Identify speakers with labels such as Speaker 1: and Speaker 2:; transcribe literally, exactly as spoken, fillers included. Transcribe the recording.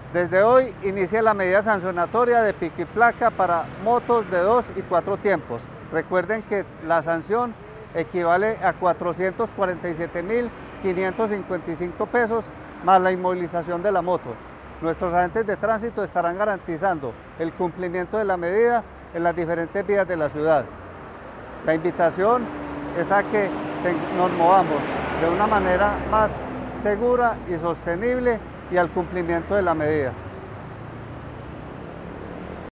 Speaker 1: Desde hoy inicia la medida sancionatoria de pico y placa para motos de dos y cuatro tiempos. Recuerden que la sanción equivale a cuatrocientos cuarenta y siete mil quinientos cincuenta y cinco pesos más la inmovilización de la moto. Nuestros agentes de tránsito estarán garantizando el cumplimiento de la medida en las diferentes vías de la ciudad. La invitación es a que nos movamos de una manera más segura y sostenible y al cumplimiento de la medida.